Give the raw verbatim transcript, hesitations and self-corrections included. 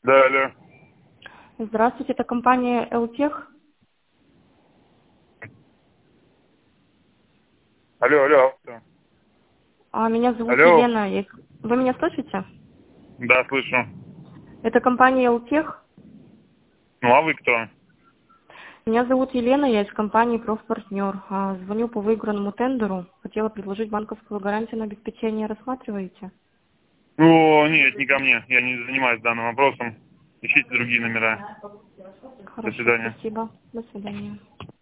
Да, алло. Здравствуйте, это компания Элтех. Алло, алло. Кто? А, меня зовут Алло. Елена. Я- Вы меня слышите? Да, слышу. Это компания Элтех. Ну, а вы кто? Меня зовут Елена, я из компании Профпартнер. А, Звоню по выигранному тендеру. Хотела предложить банковскую гарантию на обеспечение. Рассматриваете? О, нет, не ко мне. Я не занимаюсь данным вопросом. Ищите другие номера. До Хорошо, свидания. спасибо. До свидания.